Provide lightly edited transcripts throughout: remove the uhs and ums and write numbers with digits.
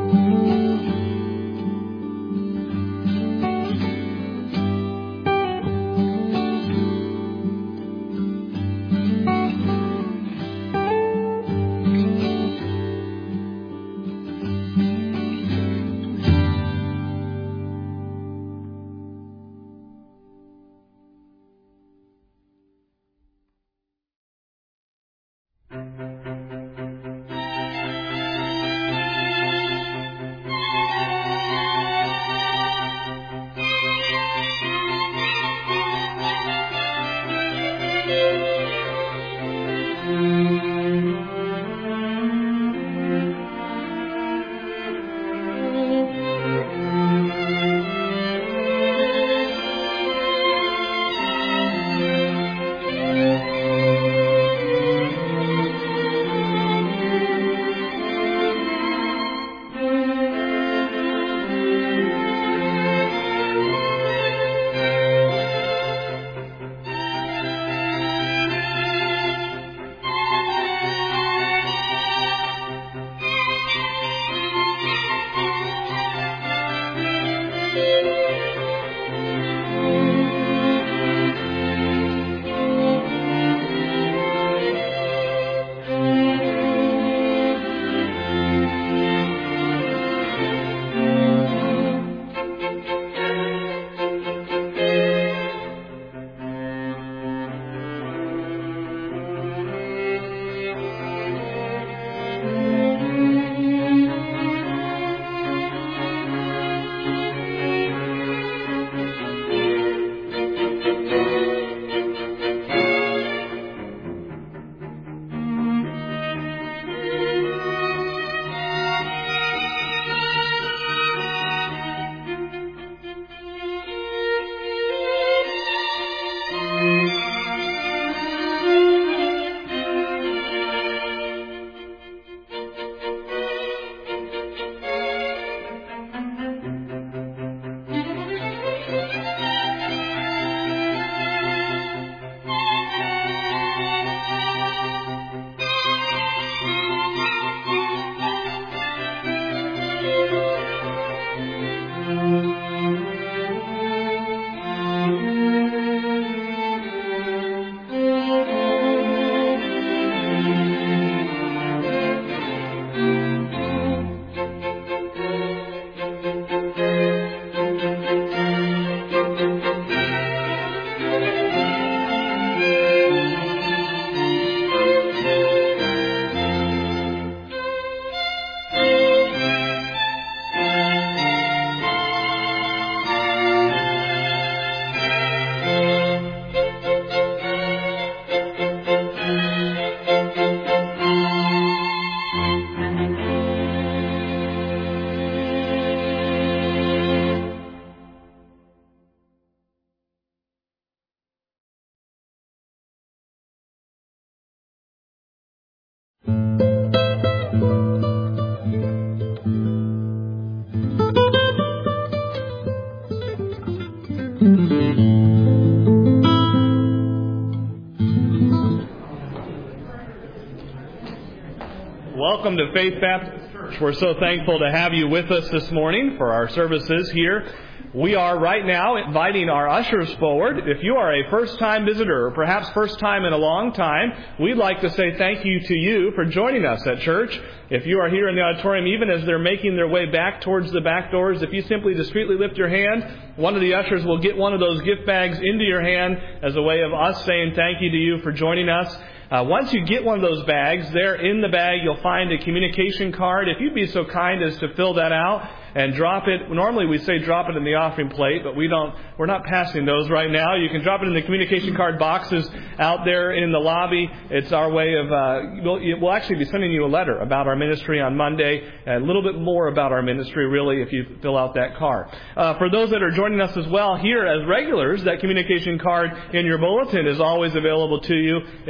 Welcome to Faith Baptist Church. We're so thankful to have you with us this morning for our services here. We are right now inviting our ushers forward. If you are a first-time visitor, or perhaps first time in a long time, we'd like to say thank you to you for joining us at church. If you are here in the auditorium, even as they're making their way back towards the back doors, if you simply discreetly lift your hand, one of the ushers will get one of those gift bags into your hand as a way of us saying thank you to you for joining us. Once you get one of those bags, there in the bag you'll find a communication card. If you'd be so kind as to fill that out and drop it. Normally we say drop it in the offering plate, but we're not passing those right now. You can drop it in the communication card boxes out there in the lobby. It's our way of, we'll actually be sending you a letter about our ministry on Monday, and a little bit more about our ministry really if you fill out that card. For those that are joining us as well here as regulars, that communication card in your bulletin is always available to you. If you'd like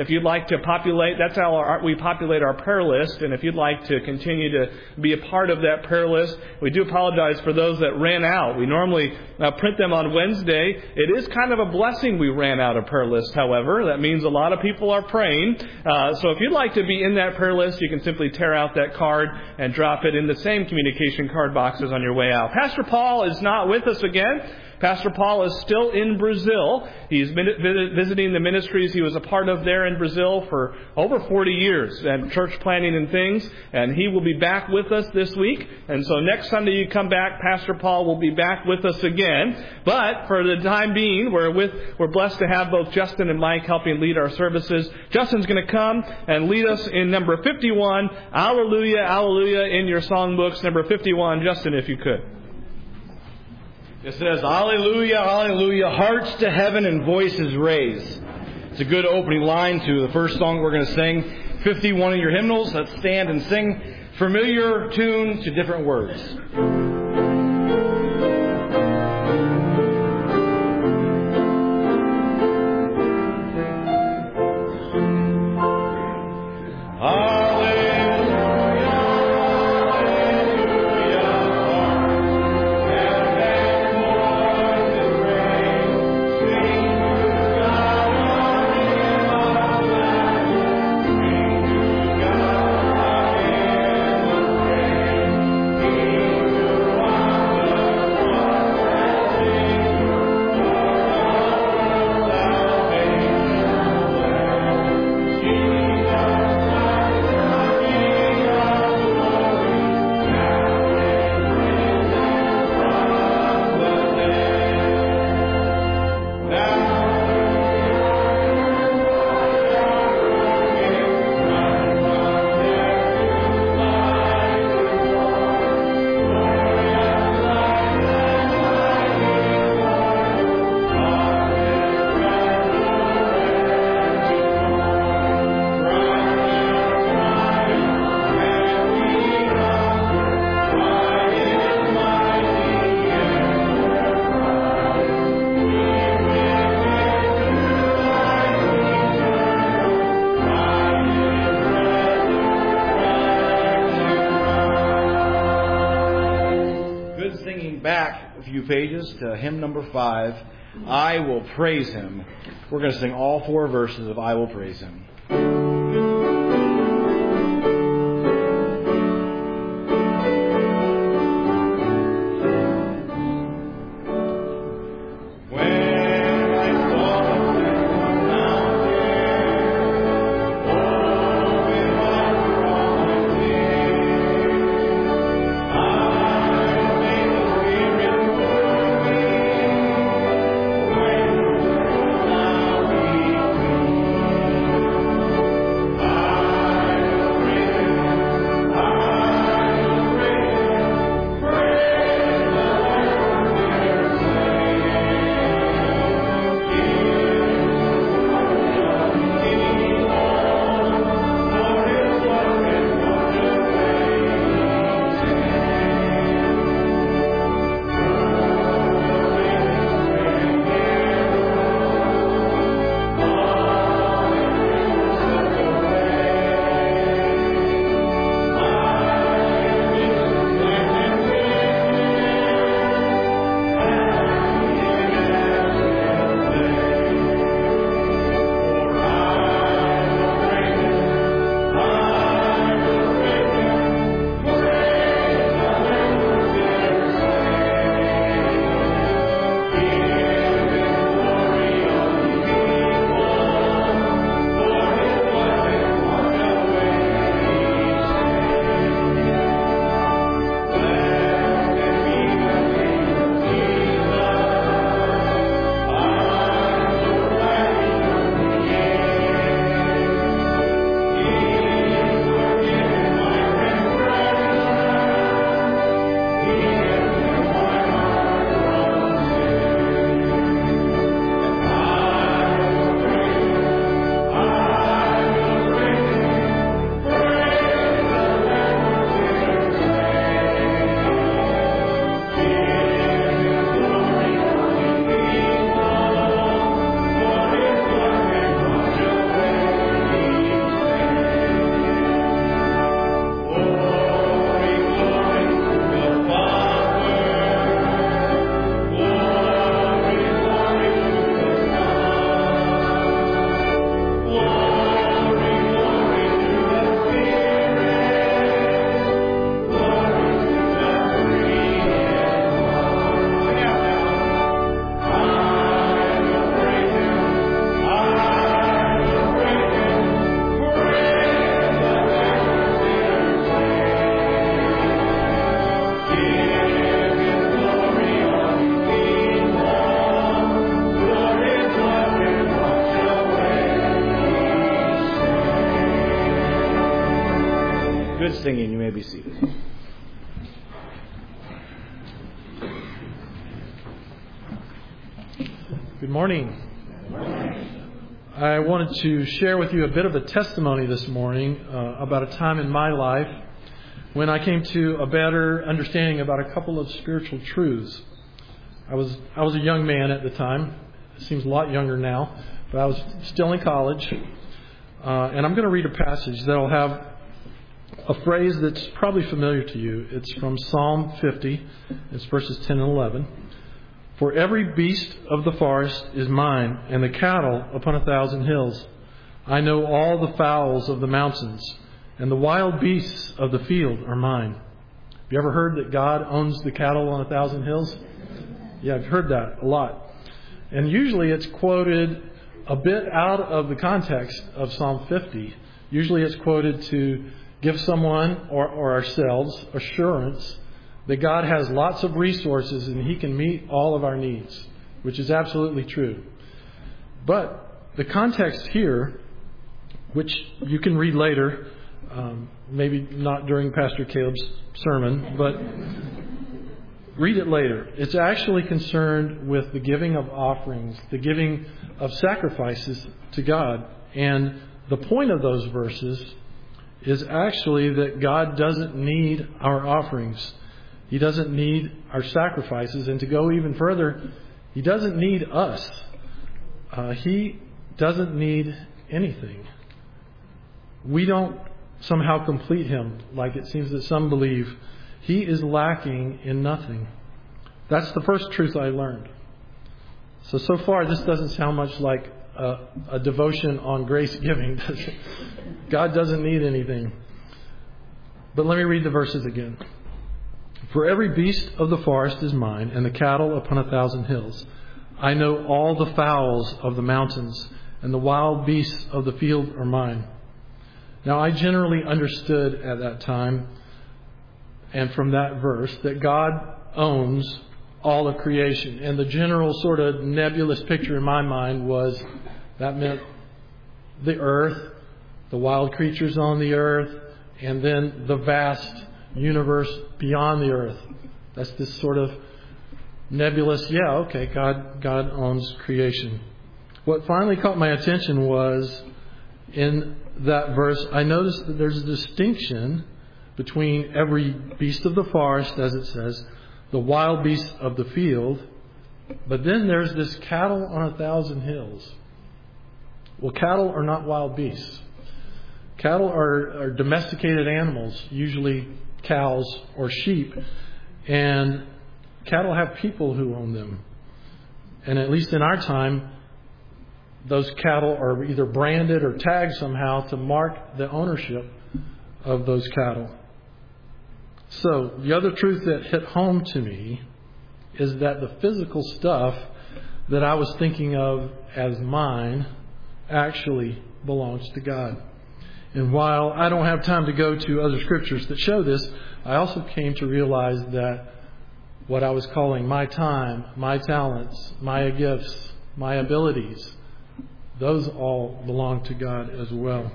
like to populate, that's how we populate our prayer list. And if you'd like to continue to be a part of that prayer list, we do apologize for those that ran out. We normally print them on Wednesday. It is kind of a blessing we ran out of prayer lists, however. That means a lot of people are praying. So if you'd like to be in that prayer list, you can simply tear out that card and drop it in the same communication card boxes on your way out. Pastor Paul is not with us again. Pastor Paul is still in Brazil. He's been visiting the ministries he was a part of there in Brazil for over 40 years and church planning and things. And he will be back with us this week. And so next Sunday you come back, Pastor Paul will be back with us again. But for the time being, we're blessed to have both Justin and Mike helping lead our services. Justin's going to come and lead us in number 51. Alleluia, Alleluia in your songbooks. Number 51. Justin, if you could. It says, Alleluia, Alleluia, hearts to heaven and voices raise. It's a good opening line to the first song we're going to sing. 51 of your hymnals, let's stand and sing. Familiar tune to different words. Pages to hymn number 5, I Will Praise Him. We're going to sing all 4 verses of I Will Praise Him. be seated. Good morning. I wanted to share with you a bit of a testimony this morning about a time in my life when I came to a better understanding about a couple of spiritual truths. I was a young man at the time. It seems a lot younger now, but I was still in college. And I'm going to read a passage that will have a phrase that's probably familiar to you. It's from Psalm 50. It's verses 10 and 11. For every beast of the forest is mine, and the cattle upon 1,000 hills. I know all the fowls of the mountains, and the wild beasts of the field are mine. Have you ever heard that God owns the cattle on 1,000 hills? Yeah, I've heard that a lot. And usually it's quoted a bit out of the context of Psalm 50. Usually it's quoted to give someone or ourselves assurance that God has lots of resources and He can meet all of our needs, which is absolutely true. But the context here, which you can read later, maybe not during Pastor Caleb's sermon, but read it later. It's actually concerned with the giving of offerings, the giving of sacrifices to God. And the point of those verses is actually that God doesn't need our offerings. He doesn't need our sacrifices. And to go even further, He doesn't need us. He doesn't need anything. We don't somehow complete Him like it seems that some believe. He is lacking in nothing. That's the first truth I learned. So far, this doesn't sound much like a devotion on grace giving, does it? God doesn't need anything. But let me read the verses again. For every beast of the forest is mine, and the cattle upon 1,000 hills. I know all the fowls of the mountains, and the wild beasts of the field are mine. Now, I generally understood at that time, and from that verse, that God owns all of creation. And the general sort of nebulous picture in my mind was that meant the earth, the wild creatures on the earth, and then the vast universe beyond the earth. That's this sort of nebulous, God owns creation. What finally caught my attention was in that verse, I noticed that there's a distinction between every beast of the forest, as it says, the wild beasts of the field, but then there's this cattle on 1,000 hills. Well, cattle are not wild beasts. Cattle are domesticated animals, usually cows or sheep, and cattle have people who own them. And at least in our time, those cattle are either branded or tagged somehow to mark the ownership of those cattle. So the other truth that hit home to me is that the physical stuff that I was thinking of as mine actually belongs to God. And while I don't have time to go to other scriptures that show this, I also came to realize that what I was calling my time, my talents, my gifts, my abilities, those all belong to God as well.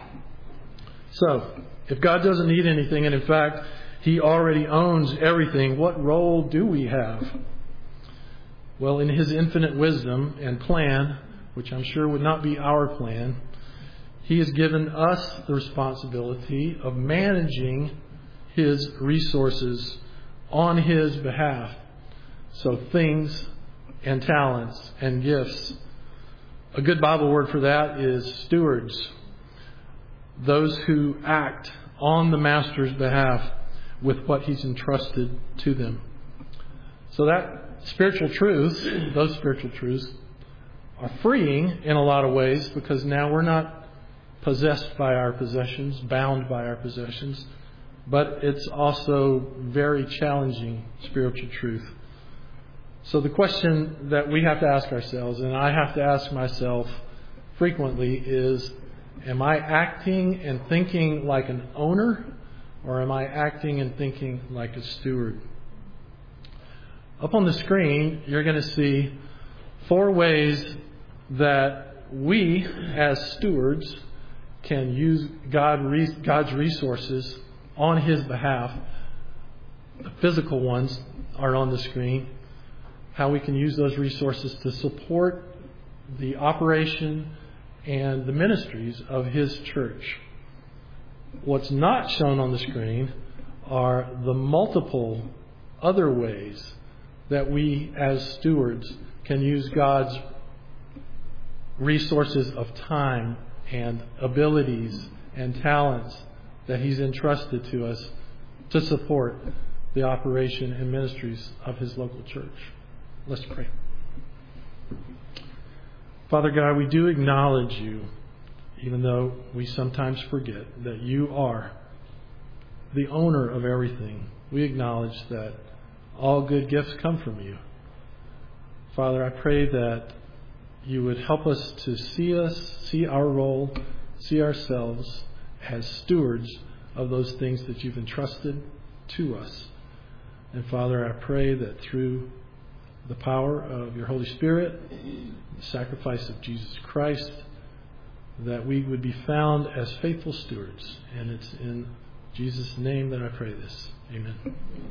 So, if God doesn't need anything, and in fact, He already owns everything, what role do we have? Well, in His infinite wisdom and plan, which I'm sure would not be our plan, He has given us the responsibility of managing His resources on His behalf. So things and talents and gifts. A good Bible word for that is stewards. Those who act on the Master's behalf with what He's entrusted to them. So that spiritual truth, those spiritual truths, are freeing in a lot of ways, because now we're not possessed by our possessions, bound by our possessions, but it's also very challenging spiritual truth. So the question that we have to ask ourselves, and I have to ask myself frequently, is, am I acting and thinking like an owner, or am I acting and thinking like a steward? Up on the screen, you're going to see 4 ways that we, as stewards, can use God's resources on His behalf. The physical ones are on the screen. How we can use those resources to support the operation and the ministries of His church. What's not shown on the screen are the multiple other ways that we as stewards can use God's resources of time and abilities and talents that He's entrusted to us to support the operation and ministries of His local church. Let's pray. Father God, we do acknowledge You, even though we sometimes forget that You are the owner of everything. We acknowledge that all good gifts come from You. Father, I pray that You would help us to see our role, see ourselves as stewards of those things that You've entrusted to us. And Father, I pray that through the power of Your Holy Spirit, the sacrifice of Jesus Christ, that we would be found as faithful stewards. And it's in Jesus' name that I pray this. Amen.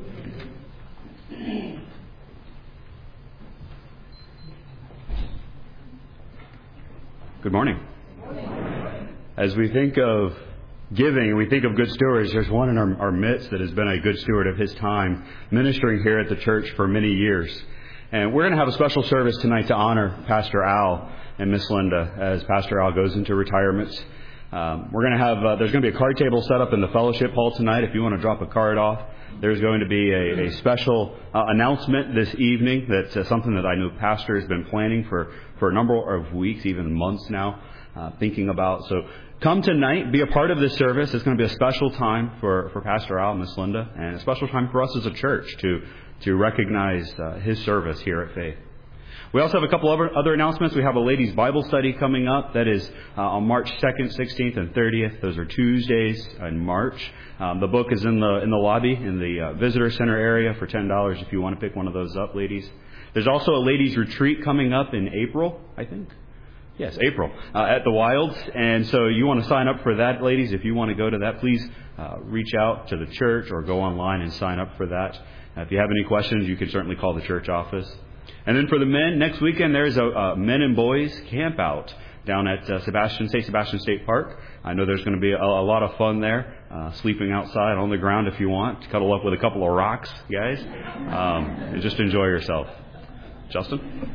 Good morning. As we think of giving and we think of good stewards, there's one in our midst that has been a good steward of his time, ministering here at the church for many years. And we're going to have a special service tonight to honor Pastor Al and Miss Linda as Pastor Al goes into retirement. We're going to have, there's going to be a card table set up in the fellowship hall tonight if you want to drop a card off. There's going to be a special announcement this evening that's something that I know Pastor has been planning for a number of weeks, even months now, thinking about. So come tonight, be a part of this service. It's going to be a special time for Pastor Al and Miss Linda, and a special time for us as a church to recognize his service here at Faith. We also have a couple other announcements. We have a ladies' Bible study coming up. That is on March 2nd, 16th, and 30th. Those are Tuesdays in March. The book is in the lobby in the visitor center area for $10 if you want to pick one of those up, ladies. There's also a ladies' retreat coming up in April, I think. Yes, April, at the Wilds. And so you want to sign up for that, ladies. If you want to go to that, please reach out to the church or go online and sign up for that. If you have any questions, you can certainly call the church office. And then for the men, next weekend there's a men and boys camp out down at St. Sebastian State Park. I know there's going to be a lot of fun there, sleeping outside on the ground if you want, cuddle up with a couple of rocks, guys, and just enjoy yourself. Justin?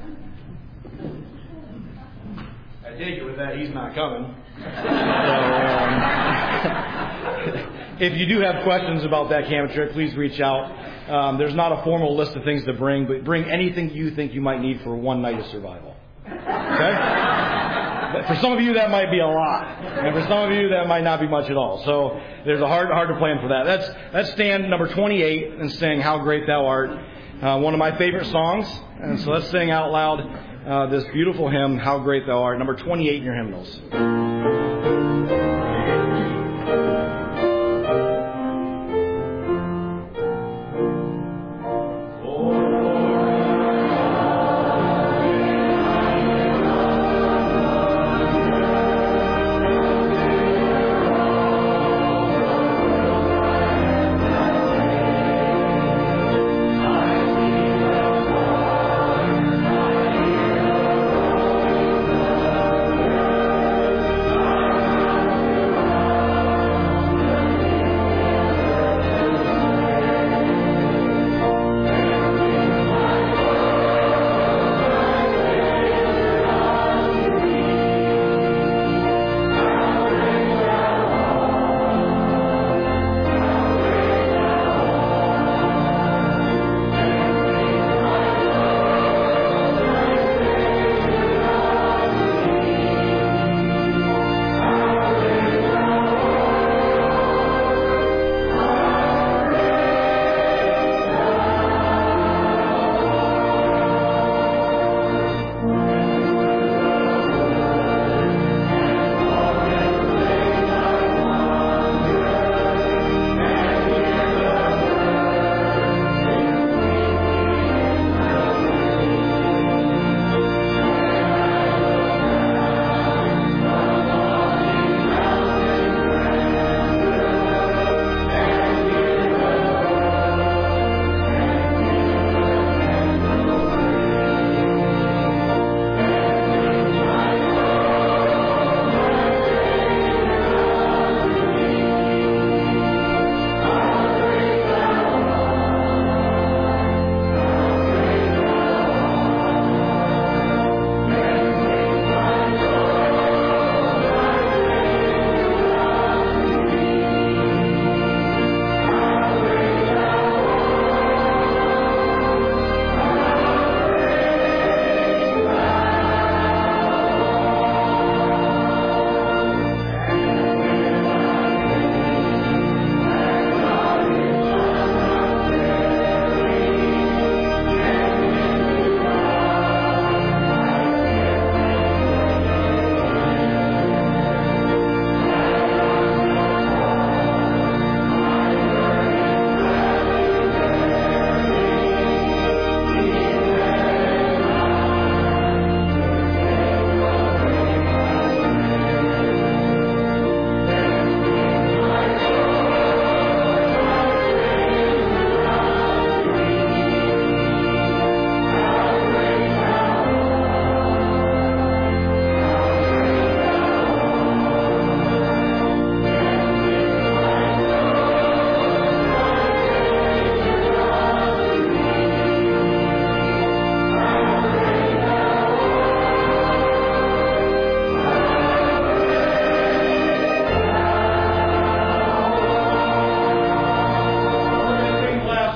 I dig it with that he's not coming. So, if you do have questions about that camp trip, please reach out. There's not a formal list of things to bring, but bring anything you think you might need for one night of survival. Okay? For some of you, that might be a lot. And for some of you, that might not be much at all. So there's a hard to plan for that. Let's stand number 28 and sing How Great Thou Art. One of my favorite songs. And so let's sing out loud this beautiful hymn, How Great Thou Art, number 28 in your hymnals.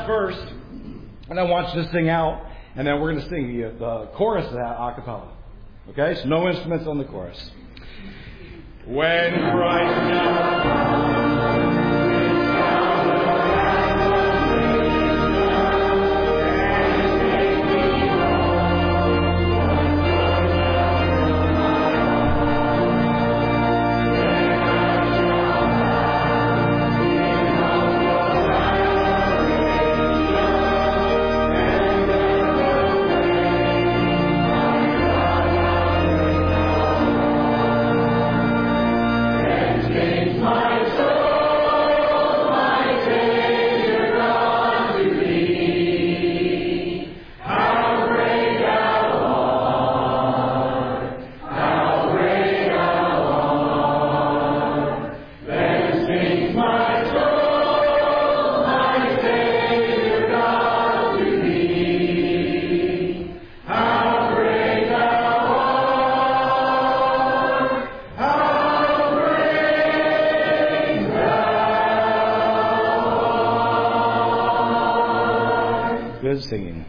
first, and I want you to sing out, and then we're going to sing the chorus of that a cappella. Okay? So no instruments on the chorus. When Christ now singing.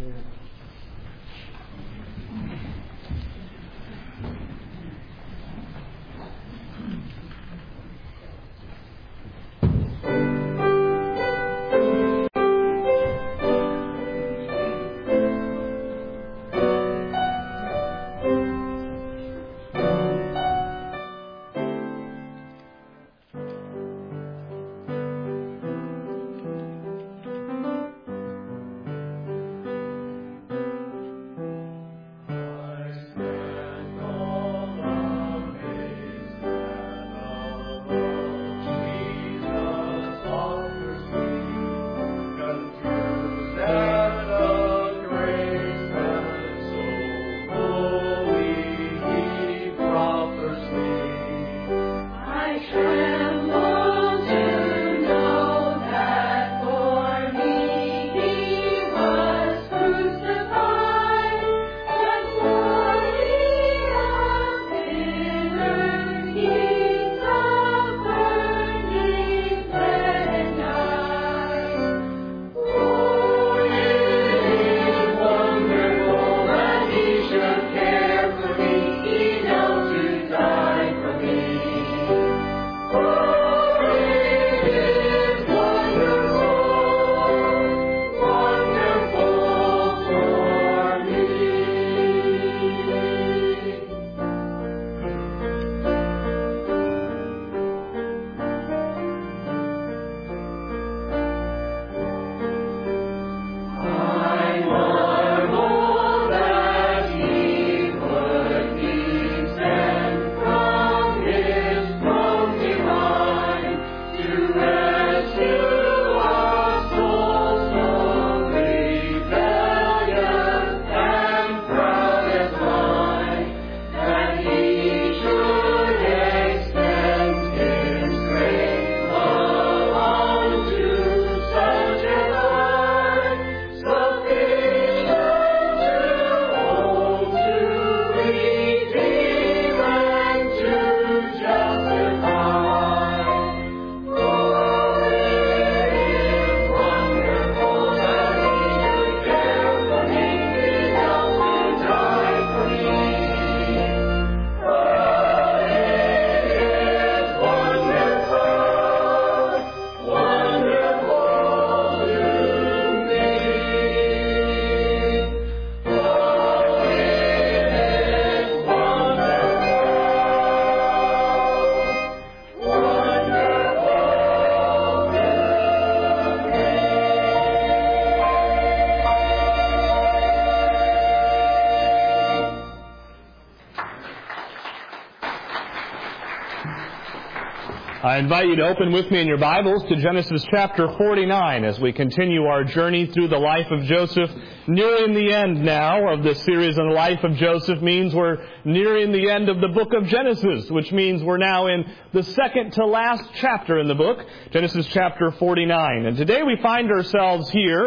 I invite you to open with me in your Bibles to Genesis chapter 49 as we continue our journey through the life of Joseph. Nearing the end now of this series on the life of Joseph means we're nearing the end of the book of Genesis, which means we're now in the second to last chapter in the book, Genesis chapter 49. And today we find ourselves here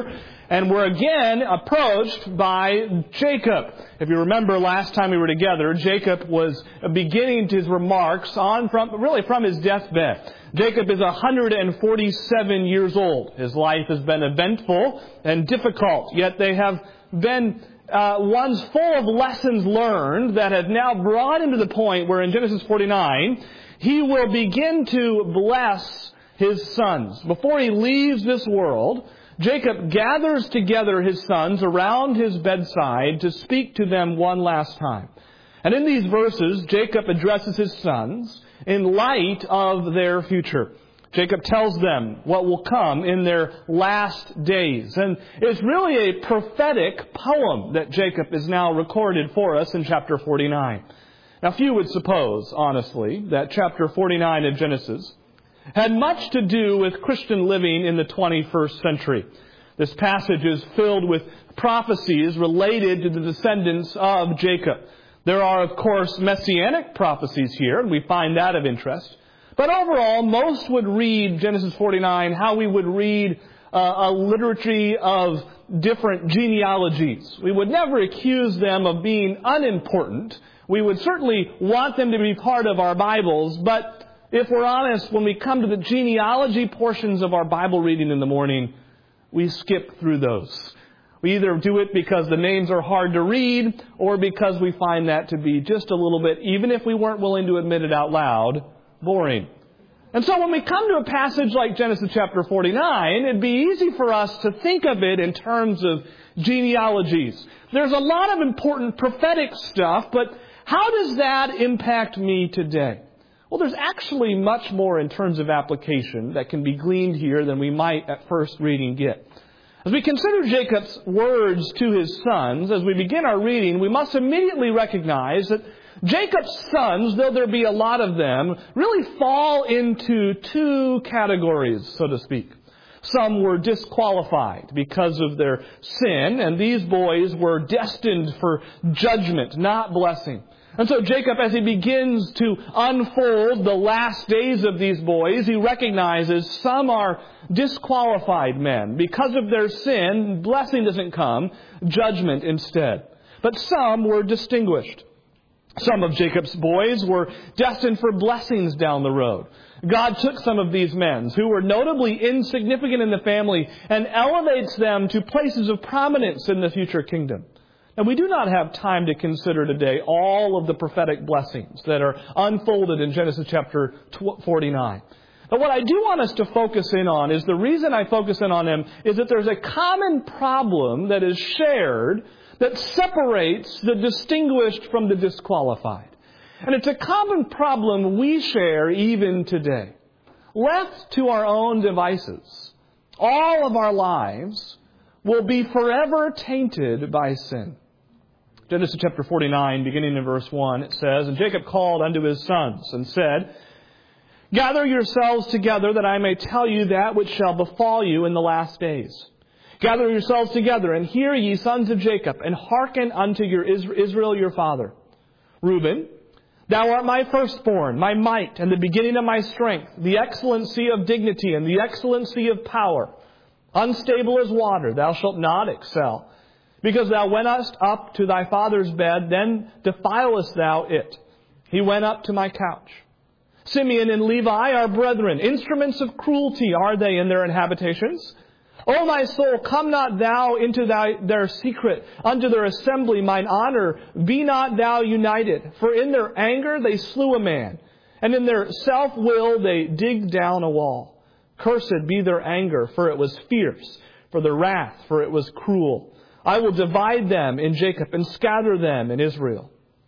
And we're again approached by Jacob. If you remember last time we were together, Jacob was beginning his remarks from his deathbed. Jacob is 147 years old. His life has been eventful and difficult, yet they have been ones full of lessons learned that have now brought him to the point where in Genesis 49, he will begin to bless his sons. Before he leaves this world, Jacob gathers together his sons around his bedside to speak to them one last time. And in these verses, Jacob addresses his sons in light of their future. Jacob tells them what will come in their last days. And it's really a prophetic poem that Jacob is now recorded for us in chapter 49. Now, few would suppose, honestly, that chapter 49 of Genesis had much to do with Christian living in the 21st century. This passage is filled with prophecies related to the descendants of Jacob. There are, of course, messianic prophecies here, and we find that of interest. But overall, most would read Genesis 49 how we would read a liturgy of different genealogies. We would never accuse them of being unimportant. We would certainly want them to be part of our Bibles, but if we're honest, when we come to the genealogy portions of our Bible reading in the morning, we skip through those. We either do it because the names are hard to read or because we find that to be just a little bit, even if we weren't willing to admit it out loud, boring. And so when we come to a passage like Genesis chapter 49, it'd be easy for us to think of it in terms of genealogies. There's a lot of important prophetic stuff, but how does that impact me today? Well, there's actually much more in terms of application that can be gleaned here than we might at first reading get. As we consider Jacob's words to his sons, as we begin our reading, we must immediately recognize that Jacob's sons, though there be a lot of them, really fall into two categories, so to speak. Some were disqualified because of their sin, and these boys were destined for judgment, not blessing. And so Jacob, as he begins to unfold the last days of these boys, he recognizes some are disqualified men. Because of their sin, blessing doesn't come, judgment instead. But some were distinguished. Some of Jacob's boys were destined for blessings down the road. God took some of these men who were notably insignificant in the family and elevates them to places of prominence in the future kingdom. And we do not have time to consider today all of the prophetic blessings that are unfolded in Genesis chapter 49. But what I do want us to focus in on is the reason I focus in on them is that there's a common problem that is shared that separates the distinguished from the disqualified. And it's a common problem we share even today. Left to our own devices, all of our lives will be forever tainted by sin. Genesis chapter 49, beginning in verse 1, it says, "And Jacob called unto his sons and said, Gather yourselves together that I may tell you that which shall befall you in the last days. Gather yourselves together and hear ye, sons of Jacob, and hearken unto your Israel your father. Reuben, thou art my firstborn, my might, and the beginning of my strength, the excellency of dignity and the excellency of power. Unstable as water, thou shalt not excel. Because thou wentest up to thy father's bed, then defilest thou it. He went up to my couch. Simeon and Levi are brethren. Instruments of cruelty are they in their inhabitations. O my soul, come not thou into their secret, unto their assembly, mine honor. Be not thou united. For in their anger they slew a man, and in their self-will they digged down a wall. Cursed be their anger, for it was fierce, for their wrath, for it was cruel. I will divide them in Jacob and scatter them in Israel.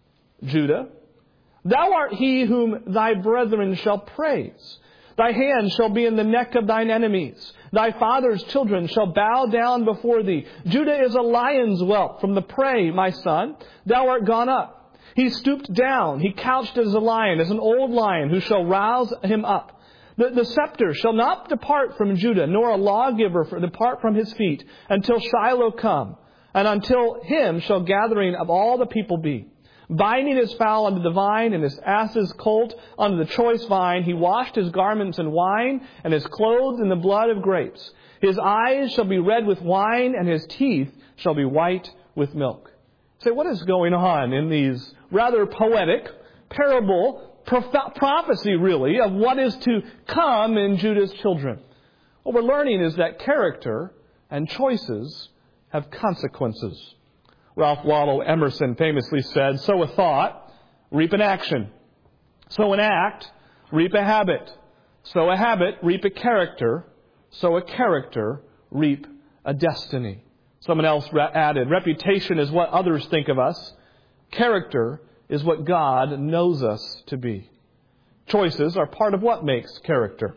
Judah, thou art he whom thy brethren shall praise. Thy hand shall be in the neck of thine enemies. Thy father's children shall bow down before thee. Judah is a lion's whelp from the prey, my son. Thou art gone up. He stooped down. He couched as a lion, as an old lion who shall rouse him up. The scepter shall not depart from Judah, nor a lawgiver depart from his feet, until Shiloh come, and until him shall gathering of all the people be. Binding his fowl unto the vine and his ass's colt unto the choice vine, he washed his garments in wine and his clothes in the blood of grapes. His eyes shall be red with wine and his teeth shall be white with milk. Say, what is going on in these rather poetic parable, prophecy really, of what is to come in Judah's children? What we're learning is that character and choices have consequences. Ralph Waldo Emerson famously said, sow a thought, reap an action. Sow an act, reap a habit. Sow a habit, reap a character. Sow a character, reap a destiny. Someone else added, reputation is what others think of us. Character is what God knows us to be. Choices are part of what makes character.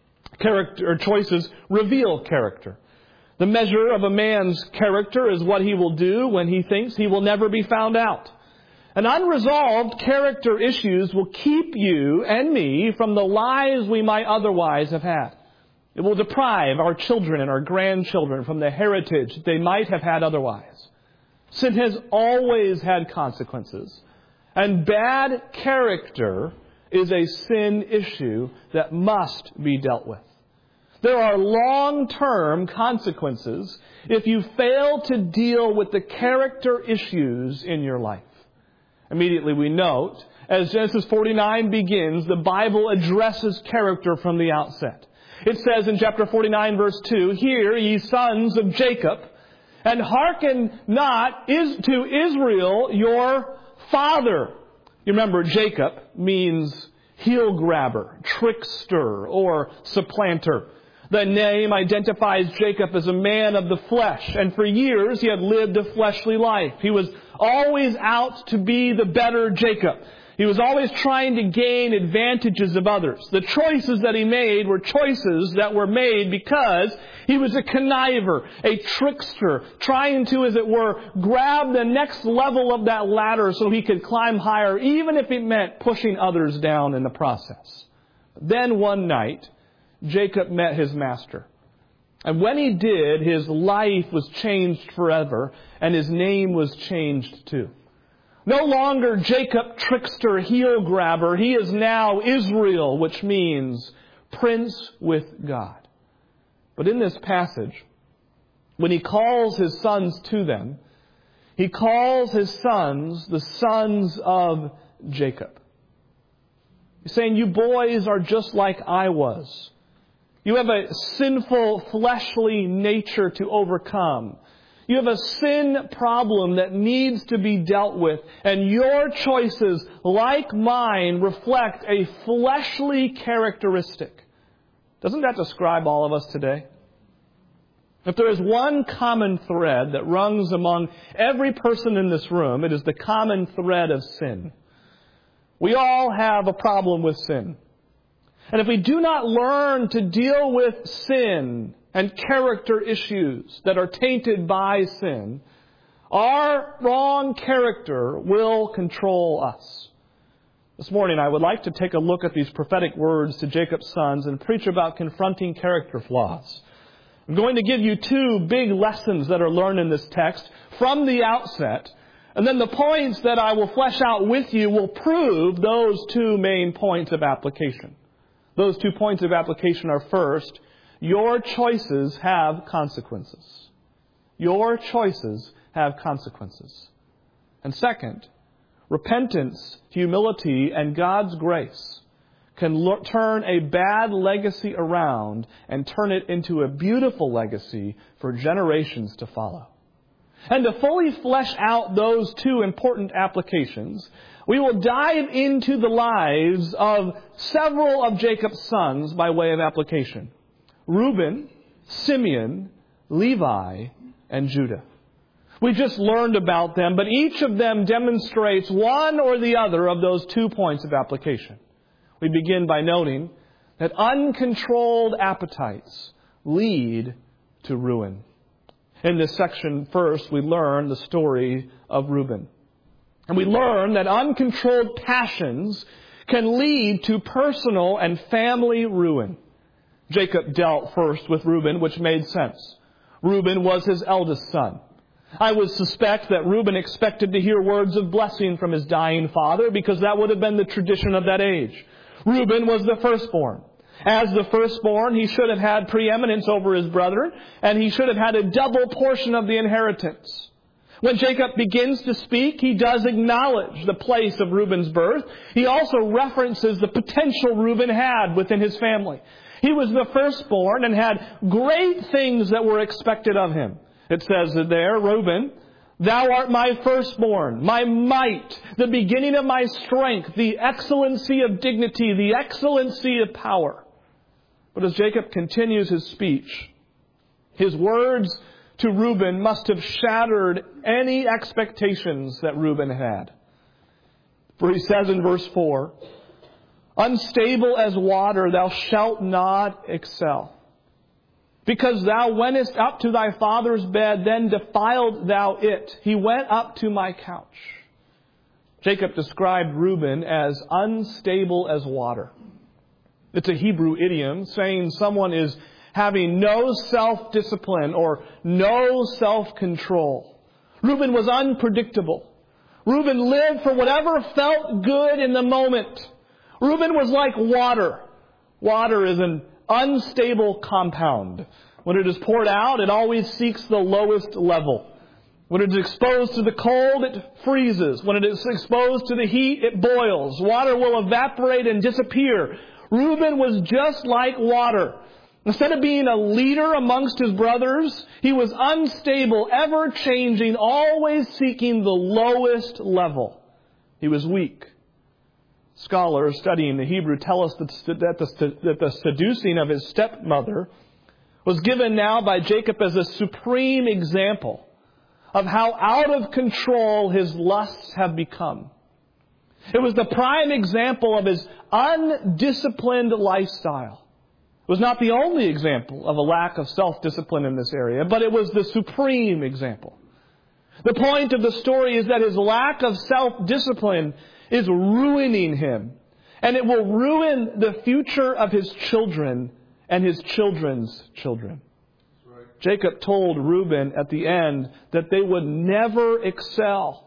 Choices reveal character. The measure of a man's character is what he will do when he thinks he will never be found out. And unresolved character issues will keep you and me from the lives we might otherwise have had. It will deprive our children and our grandchildren from the heritage they might have had otherwise. Sin has always had consequences. And bad character is a sin issue that must be dealt with. There are long-term consequences if you fail to deal with the character issues in your life. Immediately we note, as Genesis 49 begins, the Bible addresses character from the outset. It says in chapter 49, verse 2, "Hear, ye sons of Jacob, and hearken not to Israel your father." You remember, Jacob means heel grabber, trickster, or supplanter. The name identifies Jacob as a man of the flesh, and for years he had lived a fleshly life. He was always out to be the better Jacob. He was always trying to gain advantages of others. The choices that he made were choices that were made because he was a conniver, a trickster, trying to, as it were, grab the next level of that ladder so he could climb higher, even if it meant pushing others down in the process. Then one night, Jacob met his master. And when he did, his life was changed forever, and his name was changed too. No longer Jacob, trickster, heel grabber. He is now Israel, which means prince with God. But in this passage, when he calls his sons to them, he calls his sons the sons of Jacob. He's saying, you boys are just like I was. You have a sinful, fleshly nature to overcome. You have a sin problem that needs to be dealt with. And your choices, like mine, reflect a fleshly characteristic. Doesn't that describe all of us today? If there is one common thread that runs among every person in this room, it is the common thread of sin. We all have a problem with sin. And if we do not learn to deal with sin and character issues that are tainted by sin, our wrong character will control us. This morning I would like to take a look at these prophetic words to Jacob's sons and preach about confronting character flaws. I'm going to give you two big lessons that are learned in this text from the outset, and then the points that I will flesh out with you will prove those two main points of application. Those 2 points of application are, first, your choices have consequences. Your choices have consequences. And second, repentance, humility, and God's grace can turn a bad legacy around and turn it into a beautiful legacy for generations to follow. And to fully flesh out those two important applications, we will dive into the lives of several of Jacob's sons by way of application. Reuben, Simeon, Levi, and Judah. We just learned about them, but each of them demonstrates one or the other of those 2 points of application. We begin by noting that uncontrolled appetites lead to ruin. In this section, first, we learn the story of Reuben. And we learn that uncontrolled passions can lead to personal and family ruin. Jacob dealt first with Reuben, which made sense. Reuben was his eldest son. I would suspect that Reuben expected to hear words of blessing from his dying father because that would have been the tradition of that age. Reuben was the firstborn. As the firstborn, he should have had preeminence over his brethren, and he should have had a double portion of the inheritance. When Jacob begins to speak, he does acknowledge the place of Reuben's birth. He also references the potential Reuben had within his family. He was the firstborn and had great things that were expected of him. It says there, Reuben, thou art my firstborn, my might, the beginning of my strength, the excellency of dignity, the excellency of power. But as Jacob continues his speech, his words to Reuben must have shattered any expectations that Reuben had. For he says in verse 4, unstable as water, thou shalt not excel. Because thou wentest up to thy father's bed, then defiled thou it. He went up to my couch. Jacob described Reuben as unstable as water. It's a Hebrew idiom saying someone is having no self-discipline or no self-control. Reuben was unpredictable. Reuben lived for whatever felt good in the moment. Reuben was like water. Water is an unstable compound. When it is poured out, it always seeks the lowest level. When it is exposed to the cold, it freezes. When it is exposed to the heat, it boils. Water will evaporate and disappear. Reuben was just like water. Instead of being a leader amongst his brothers, he was unstable, ever changing, always seeking the lowest level. He was weak. Scholars studying the Hebrew tell us that the seducing of his stepmother was given now by Jacob as a supreme example of how out of control his lusts have become. It was the prime example of his undisciplined lifestyle. It was not the only example of a lack of self-discipline in this area, but it was the supreme example. The point of the story is that his lack of self-discipline is ruining him. And it will ruin the future of his children and his children's children. Right. Jacob told Reuben at the end that they would never excel.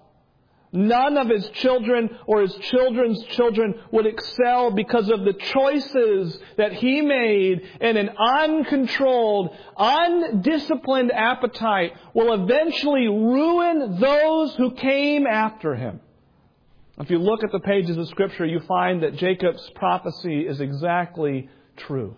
None of his children or his children's children would excel because of the choices that he made in an uncontrolled, undisciplined appetite will eventually ruin those who came after him. If you look at the pages of Scripture, you find that Jacob's prophecy is exactly true.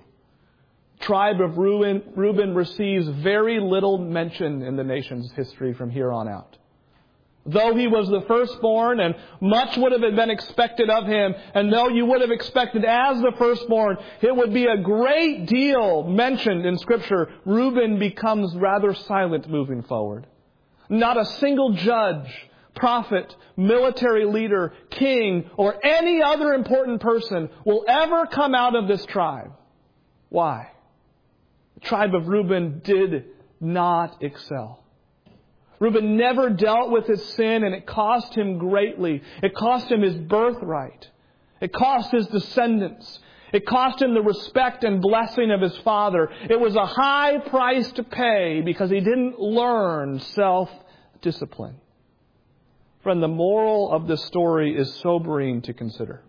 The tribe of Reuben receives very little mention in the nation's history from here on out. Though he was the firstborn and much would have been expected of him, and though you would have expected as the firstborn, it would be a great deal mentioned in Scripture, Reuben becomes rather silent moving forward. Not a single judge, prophet, military leader, king, or any other important person will ever come out of this tribe. Why? The tribe of Reuben did not excel. Reuben never dealt with his sin, and it cost him greatly. It cost him his birthright. It cost his descendants. It cost him the respect and blessing of his father. It was a high price to pay because he didn't learn self-discipline. Friend, the moral of this story is sobering to consider.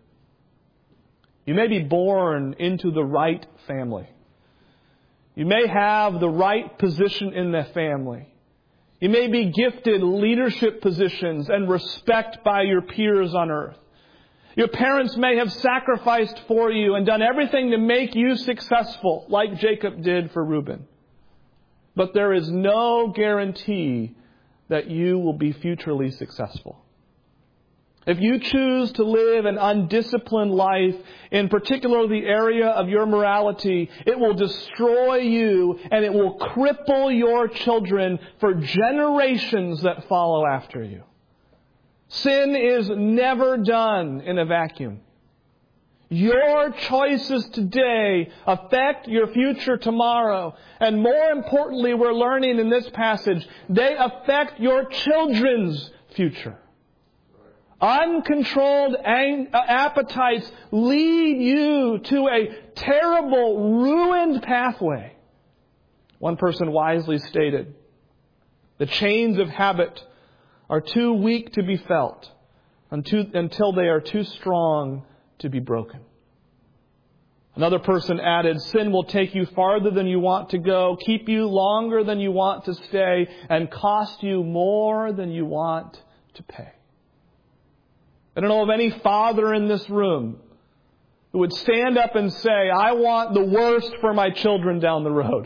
You may be born into the right family. You may have the right position in the family. You may be gifted leadership positions and respect by your peers on earth. Your parents may have sacrificed for you and done everything to make you successful, like Jacob did for Reuben. But there is no guarantee that you will be futurely successful. If you choose to live an undisciplined life, in particular the area of your morality, it will destroy you and it will cripple your children for generations that follow after you. Sin is never done in a vacuum. Your choices today affect your future tomorrow. And more importantly, we're learning in this passage, they affect your children's future. Uncontrolled appetites lead you to a terrible, ruined pathway. One person wisely stated, The chains of habit are too weak to be felt until they are too strong to be broken. Another person added, sin will take you farther than you want to go, keep you longer than you want to stay, and cost you more than you want to pay. I don't know of any father in this room who would stand up and say, I want the worst for my children down the road.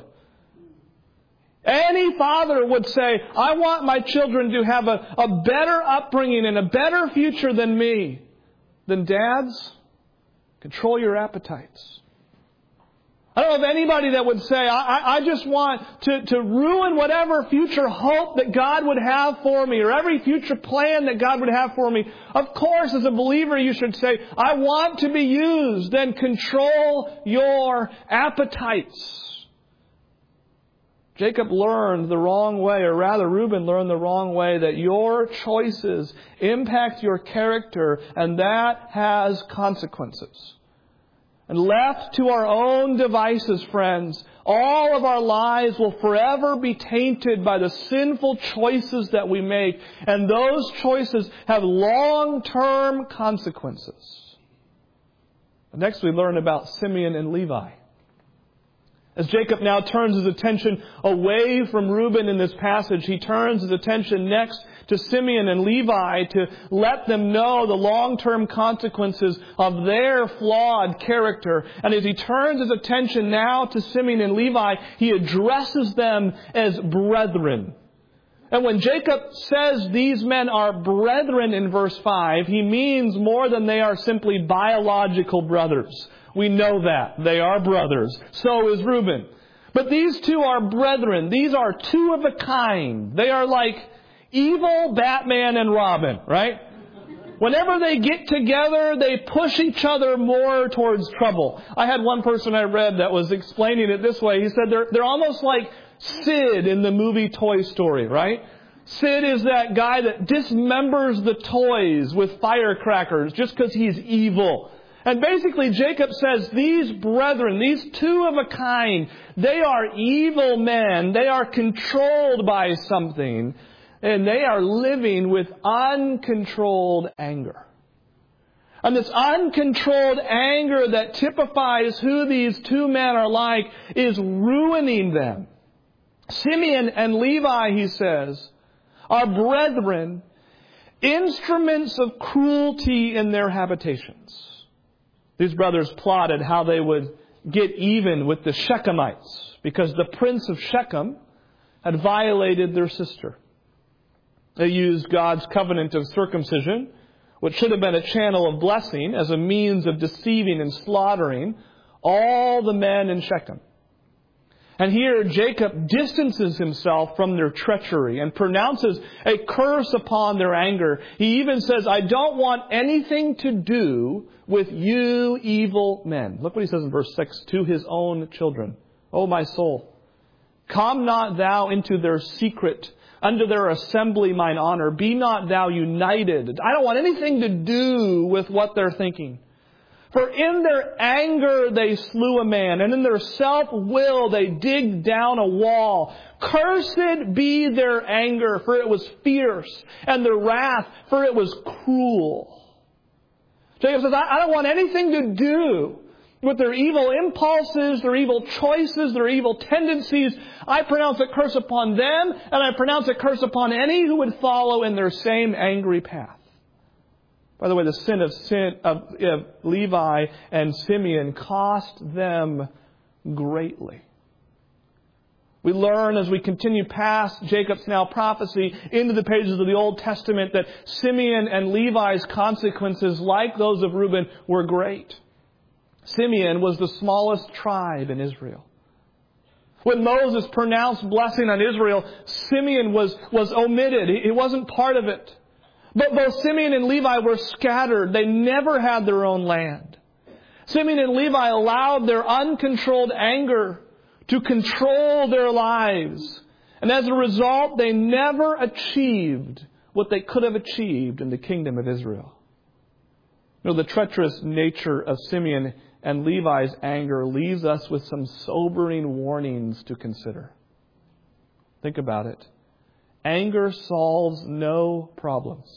Any father would say, I want my children to have a better upbringing and a better future than me. Then dads, control your appetites. I don't know of anybody that would say, I just want to ruin whatever future hope that God would have for me or every future plan that God would have for me. Of course, as a believer, you should say, I want to be used. Then control your appetites. Jacob learned the wrong way, or rather Reuben learned the wrong way, that your choices impact your character, and that has consequences. And left to our own devices, friends, all of our lives will forever be tainted by the sinful choices that we make, and those choices have long-term consequences. Next we learn about Simeon and Levi. As Jacob now turns his attention away from Reuben in this passage, he turns his attention next to Simeon and Levi to let them know the long-term consequences of their flawed character. And as he turns his attention now to Simeon and Levi, he addresses them as brethren. And when Jacob says these men are brethren in verse 5, he means more than they are simply biological brothers. We know that. They are brothers. So is Reuben. But these two are brethren. These are two of a kind. They are like evil Batman and Robin, right? Whenever they get together, they push each other more towards trouble. I had one person I read that was explaining it this way. He said they're almost like Sid in the movie Toy Story, right? Sid is that guy that dismembers the toys with firecrackers just because he's evil. And basically Jacob says these brethren, these two of a kind, they are evil men. They are controlled by something. And they are living with uncontrolled anger. And this uncontrolled anger that typifies who these two men are like is ruining them. Simeon and Levi, he says, are brethren, instruments of cruelty in their habitations. These brothers plotted how they would get even with the Shechemites because the prince of Shechem had violated their sister. They used God's covenant of circumcision, which should have been a channel of blessing, as a means of deceiving and slaughtering all the men in Shechem. And here Jacob distances himself from their treachery and pronounces a curse upon their anger. He even says, I don't want anything to do with you evil men. Look what he says in verse 6 to his own children. O my soul, come not thou into their secret, unto their assembly mine honor. Be not thou united. I don't want anything to do with what they're thinking. For in their anger they slew a man, and in their self-will they digged down a wall. Cursed be their anger, for it was fierce, and their wrath, for it was cruel. Jacob says, I don't want anything to do with their evil impulses, their evil choices, their evil tendencies. I pronounce a curse upon them, and I pronounce a curse upon any who would follow in their same angry path. By the way, the sin of Levi and Simeon cost them greatly. We learn as we continue past Jacob's now prophecy into the pages of the Old Testament that Simeon and Levi's consequences, like those of Reuben, were great. Simeon was the smallest tribe in Israel. When Moses pronounced blessing on Israel, Simeon was omitted. He wasn't part of it. But both Simeon and Levi were scattered. They never had their own land. Simeon and Levi allowed their uncontrolled anger to control their lives. And as a result, they never achieved what they could have achieved in the kingdom of Israel. You know, the treacherous nature of Simeon and Levi's anger leaves us with some sobering warnings to consider. Think about it. Anger solves no problems.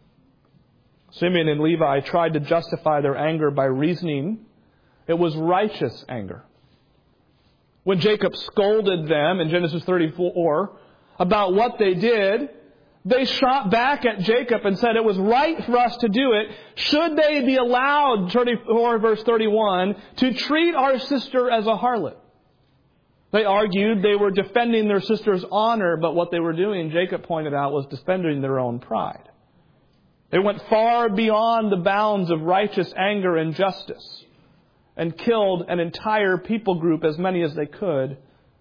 Simeon and Levi tried to justify their anger by reasoning it was righteous anger. When Jacob scolded them in Genesis 34 about what they did, they shot back at Jacob and said it was right for us to do it. Should they be allowed, 34 verse 31, to treat our sister as a harlot? They argued they were defending their sister's honor, but what they were doing, Jacob pointed out, was defending their own pride. They went far beyond the bounds of righteous anger and justice and killed an entire people group, as many as they could.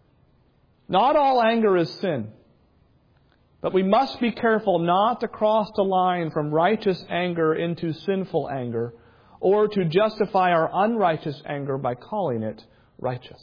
Not all anger is sin. But we must be careful not to cross the line from righteous anger into sinful anger, or to justify our unrighteous anger by calling it righteous.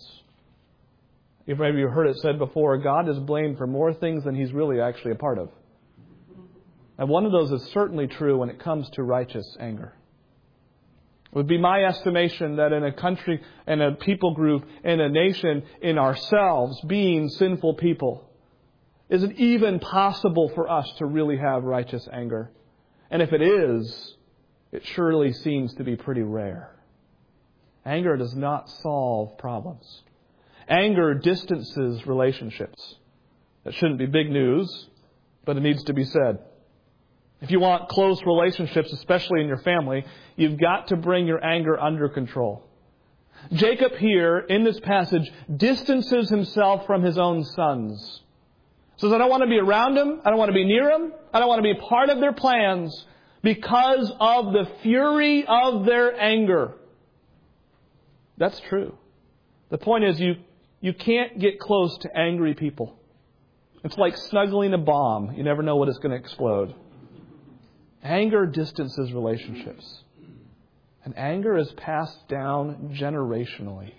Maybe you've heard it said before, God is blamed for more things than He's really actually a part of. And one of those is certainly true when it comes to righteous anger. It would be my estimation that in a country, in a people group, in a nation, in ourselves, being sinful people, is it even possible for us to really have righteous anger? And if it is, it surely seems to be pretty rare. Anger does not solve problems. Anger distances relationships. That shouldn't be big news, but it needs to be said. If you want close relationships, especially in your family, you've got to bring your anger under control. Jacob here, in this passage, distances himself from his own sons. Says, I don't want to be around them. I don't want to be near them. I don't want to be a part of their plans because of the fury of their anger. That's true. The point is you can't get close to angry people. It's like snuggling a bomb. You never know when it's going to explode. Anger distances relationships. And anger is passed down generationally.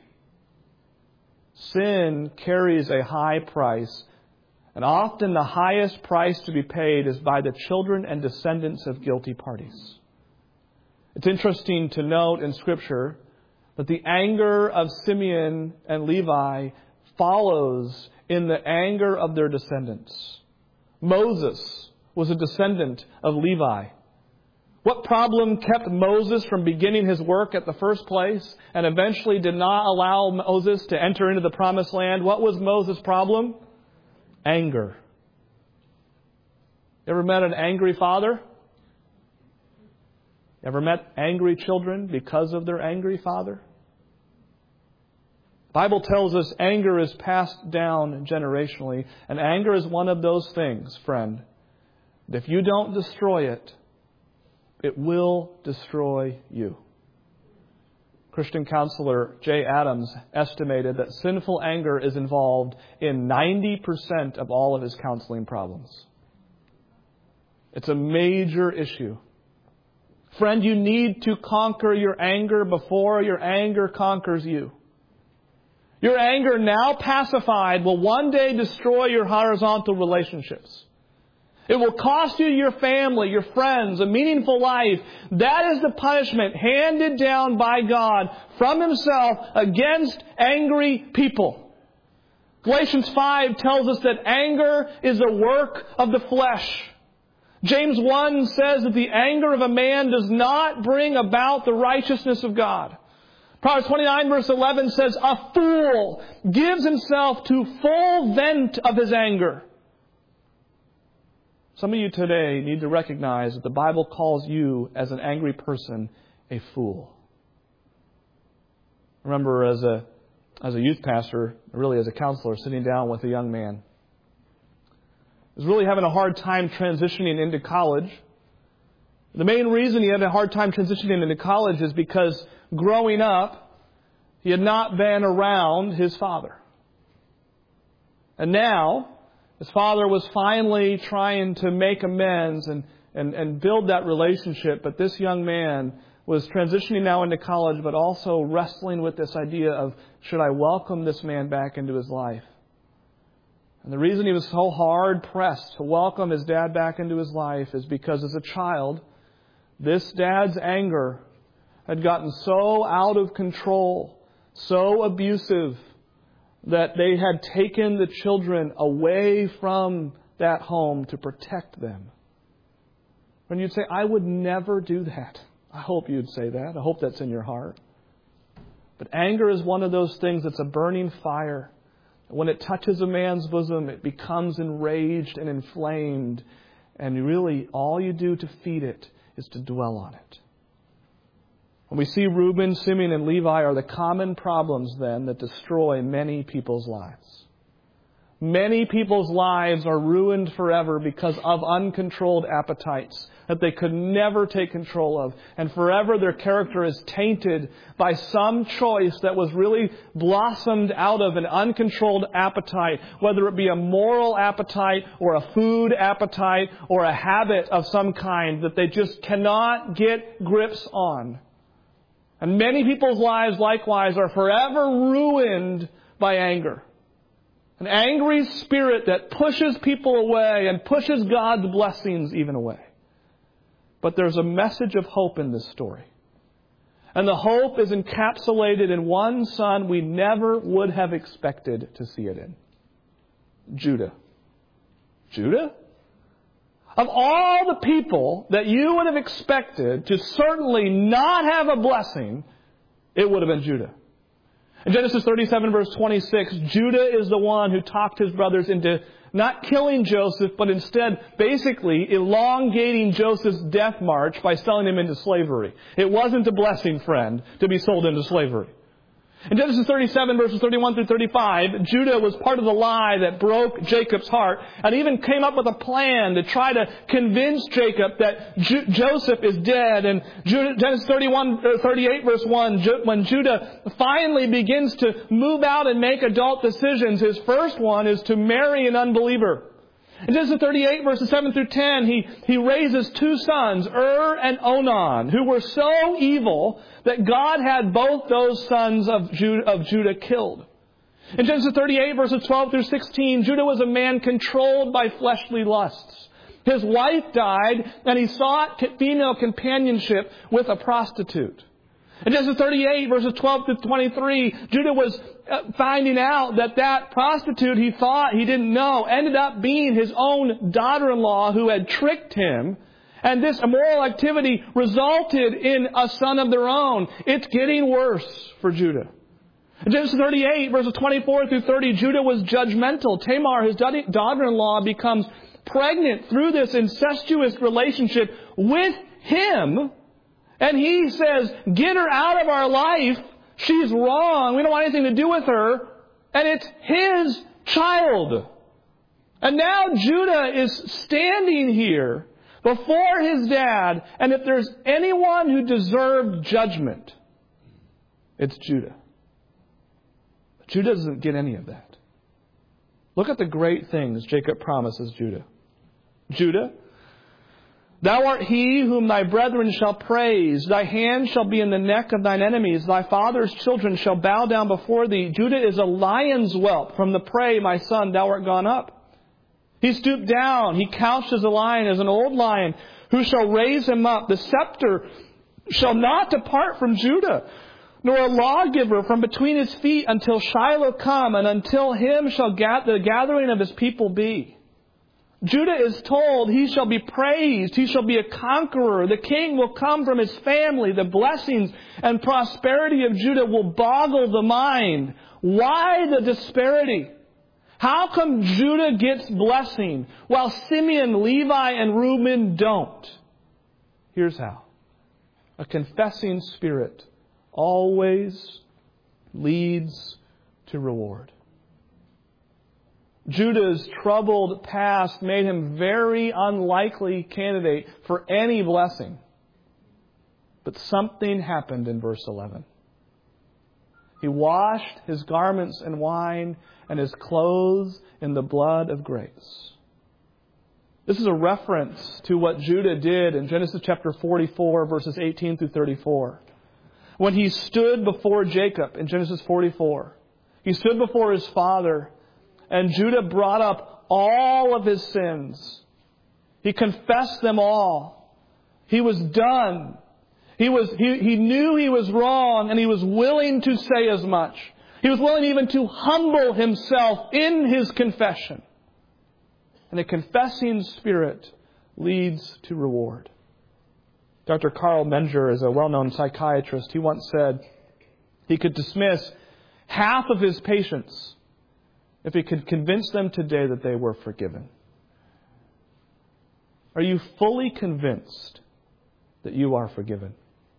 Sin carries a high price. And often the highest price to be paid is by the children and descendants of guilty parties. It's interesting to note in Scripture that the anger of Simeon and Levi follows in the anger of their descendants. Moses was a descendant of Levi. What problem kept Moses from beginning his work at the first place and eventually did not allow Moses to enter into the promised land? What was Moses' problem? Anger. You ever met an angry father? Ever met angry children because of their angry father? The Bible tells us anger is passed down generationally, and anger is one of those things, friend, that if you don't destroy it, it will destroy you. Christian counselor Jay Adams estimated that sinful anger is involved in 90% of all of his counseling problems. It's a major issue. Friend, you need to conquer your anger before your anger conquers you. Your anger, now pacified, will one day destroy your horizontal relationships. It will cost you your family, your friends, a meaningful life. That is the punishment handed down by God from Himself against angry people. Galatians 5 tells us that anger is a work of the flesh. James 1 says that the anger of a man does not bring about the righteousness of God. Proverbs 29 verse 11 says, a fool gives himself to full vent of his anger. Some of you today need to recognize that the Bible calls you as an angry person a fool. I remember as a youth pastor, really as a counselor, sitting down with a young man. He was really having a hard time transitioning into college. The main reason he had a hard time transitioning into college is because growing up, he had not been around his father. And now, his father was finally trying to make amends and build that relationship. But this young man was transitioning now into college, but also wrestling with this idea of, should I welcome this man back into his life? And the reason he was so hard pressed to welcome his dad back into his life is because as a child, this dad's anger had gotten so out of control, so abusive, that they had taken the children away from that home to protect them. When you'd say, I would never do that. I hope you'd say that. I hope that's in your heart. But anger is one of those things that's a burning fire. When it touches a man's bosom, it becomes enraged and inflamed. And really, all you do to feed it is to dwell on it. When we see Reuben, Simeon, and Levi are the common problems then that destroy many people's lives. Many people's lives are ruined forever because of uncontrolled appetites that they could never take control of. And forever their character is tainted by some choice that was really blossomed out of an uncontrolled appetite, whether it be a moral appetite or a food appetite or a habit of some kind that they just cannot get grips on. And many people's lives likewise are forever ruined by anger. An angry spirit that pushes people away and pushes God's blessings even away. But there's a message of hope in this story. And the hope is encapsulated in one son we never would have expected to see it in. Judah. Judah? Of all the people that you would have expected to certainly not have a blessing, it would have been Judah. In Genesis 37, verse 26, Judah is the one who talked his brothers into not killing Joseph, but instead basically elongating Joseph's death march by selling him into slavery. It wasn't a blessing, friend, to be sold into slavery. In Genesis 37, verses 31 through 35, Judah was part of the lie that broke Jacob's heart and even came up with a plan to try to convince Jacob that Joseph is dead. And Genesis 38, verse 1, when Judah finally begins to move out and make adult decisions, his first one is to marry an unbeliever. In Genesis 38, verses 7 through 10, he raises two sons, and Onan, who were so evil that God had both those sons of Judah killed. In Genesis 38, verses 12 through 16, Judah was a man controlled by fleshly lusts. His wife died, and he sought female companionship with a prostitute. In Genesis 38, verses 12 to 23, Judah was finding out that prostitute he thought he didn't know ended up being his own daughter-in-law who had tricked him. And this immoral activity resulted in a son of their own. It's getting worse for Judah. In Genesis 38, verses 24 through 30, Judah was judgmental. Tamar, his daughter-in-law, becomes pregnant through this incestuous relationship with him. And he says, get her out of our life. She's wrong. We don't want anything to do with her. And it's his child. And now Judah is standing here before his dad. And if there's anyone who deserved judgment, it's Judah. But Judah doesn't get any of that. Look at the great things Jacob promises Judah. Judah, thou art he whom thy brethren shall praise. Thy hand shall be in the neck of thine enemies. Thy father's children shall bow down before thee. Judah is a lion's whelp. From the prey, my son, thou art gone up. He stooped down. He couched as a lion, as an old lion. Who shall raise him up? The scepter shall not depart from Judah, nor a lawgiver from between his feet until Shiloh come, and until him shall the gathering of his people be. Judah is told he shall be praised. He shall be a conqueror. The king will come from his family. The blessings and prosperity of Judah will boggle the mind. Why the disparity? How come Judah gets blessing while Simeon, Levi, and Reuben don't? Here's how. A confessing spirit always leads to reward. Judah's troubled past made him very unlikely candidate for any blessing. But something happened in verse 11. He washed his garments in wine and his clothes in the blood of grapes. This is a reference to what Judah did in Genesis chapter 44, verses 18 through 34. When he stood before Jacob in Genesis 44, he stood before his father, and Judah brought up all of his sins. He confessed them all. He was done. He knew he was wrong, and he was willing to say as much. He was willing even to humble himself in his confession. And a confessing spirit leads to reward. Dr. Carl Menger is a well-known psychiatrist. He once said he could dismiss half of his patients if he could convince them today that they were forgiven. Are you fully convinced that you are forgiven?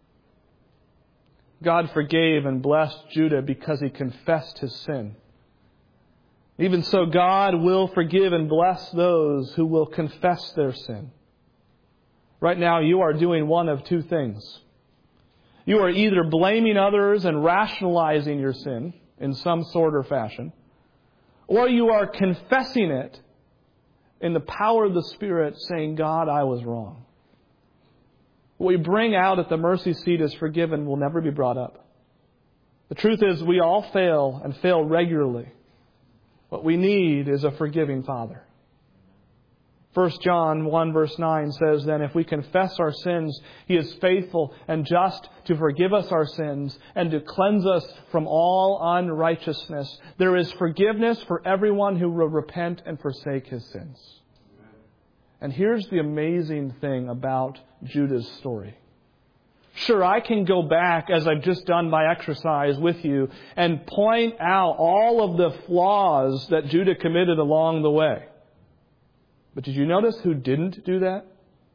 God forgave and blessed Judah because he confessed his sin. Even so, God will forgive and bless those who will confess their sin. Right now, you are doing one of two things. You are either blaming others and rationalizing your sin in some sort or fashion, or you are confessing it in the power of the Spirit, saying, God, I was wrong. What we bring out at the mercy seat as forgiven will never be brought up. The truth is, we all fail and fail regularly. What we need is a forgiving Father. 1 John 1 verse 9 says, Then if we confess our sins, He is faithful and just to forgive us our sins and to cleanse us from all unrighteousness. There is forgiveness for everyone who will repent and forsake his sins. And here's the amazing thing about Judah's story. Sure, I can go back, as I've just done by exercise with you, and point out all of the flaws that Judah committed along the way. But did you notice who didn't do that?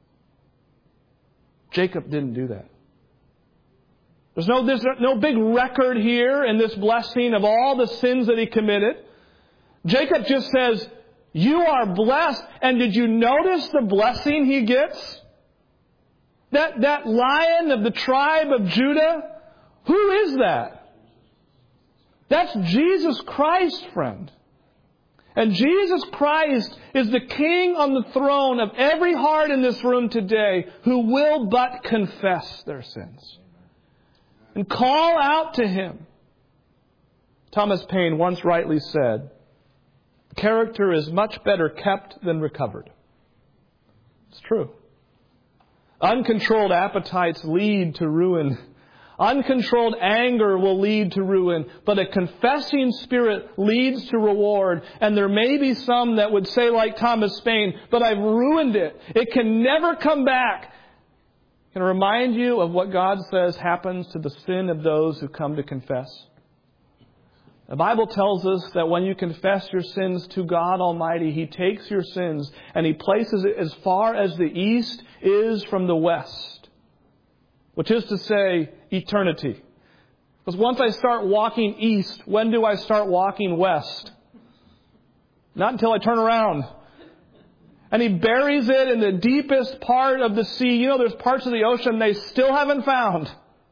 Jacob didn't do that. There's no big record here in this blessing of all the sins that he committed. Jacob just says, you are blessed. And did you notice the blessing he gets? That Lion of the tribe of Judah, who is that? That's Jesus Christ, friend. And Jesus Christ is the King on the throne of every heart in this room today who will but confess their sins and call out to Him. Thomas Paine once rightly said, character is much better kept than recovered. It's true. Uncontrolled appetites lead to ruin. Uncontrolled anger will lead to ruin. But a confessing spirit leads to reward. And there may be some that would say like Thomas Paine, but I've ruined it. It can never come back. Can I remind you of what God says happens to the sin of those who come to confess? The Bible tells us that when you confess your sins to God Almighty, He takes your sins and He places it as far as the east is from the west, which is to say, eternity. Because once I start walking east, when do I start walking west? Not until I turn around. And He buries it in the deepest part of the sea. You know, there's parts of the ocean they still haven't found.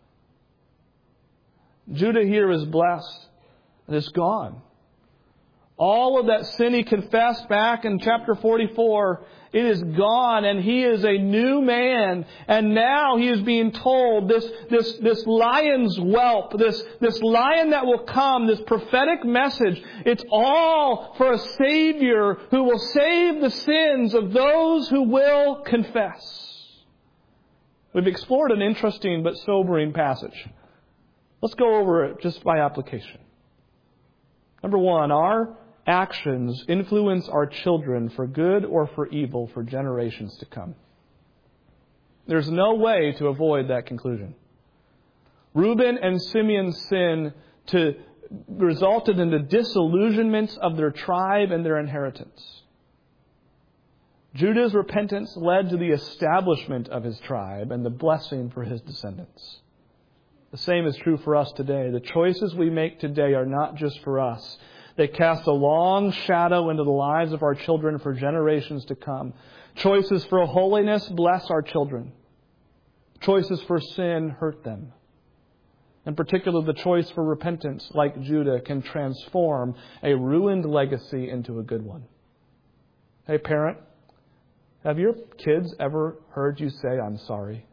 Judah here is blessed. And it's gone. All of that sin he confessed back in chapter 44, it is gone, and he is a new man. And now he is being told this lion's whelp, this lion that will come, this prophetic message, it's all for a Savior who will save the sins of those who will confess. We've explored an interesting but sobering passage. Let's go over it just by application. Number one, our actions influence our children for good or for evil for generations to come. There's no way to avoid that conclusion. Reuben and Simeon's sin resulted in the disillusionment of their tribe and their inheritance. Judah's repentance led to the establishment of his tribe and the blessing for his descendants. The same is true for us today. The choices we make today are not just for us. They cast a long shadow into the lives of our children for generations to come. Choices for holiness bless our children. Choices for sin hurt them. In particular, the choice for repentance, like Judah, can transform a ruined legacy into a good one. Hey, parent, have your kids ever heard you say, I'm sorry?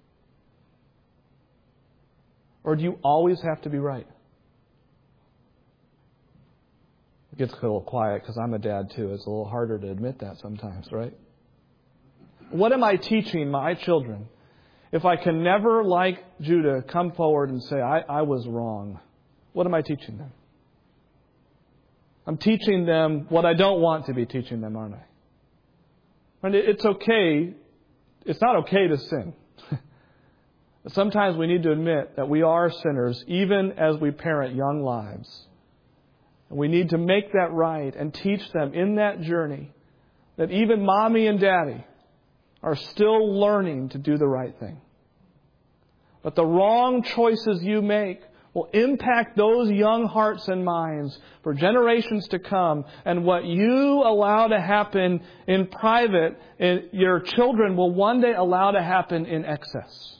Or do you always have to be right? It gets a little quiet because I'm a dad too. It's a little harder to admit that sometimes, right? What am I teaching my children if I can never, like Judah, come forward and say, I was wrong? What am I teaching them? I'm teaching them what I don't want to be teaching them, aren't I? And it's okay. It's not okay to sin. But sometimes we need to admit that we are sinners, even as we parent young lives. And we need to make that right and teach them in that journey that even mommy and daddy are still learning to do the right thing. But the wrong choices you make will impact those young hearts and minds for generations to come. And what you allow to happen in private, your children will one day allow to happen in excess.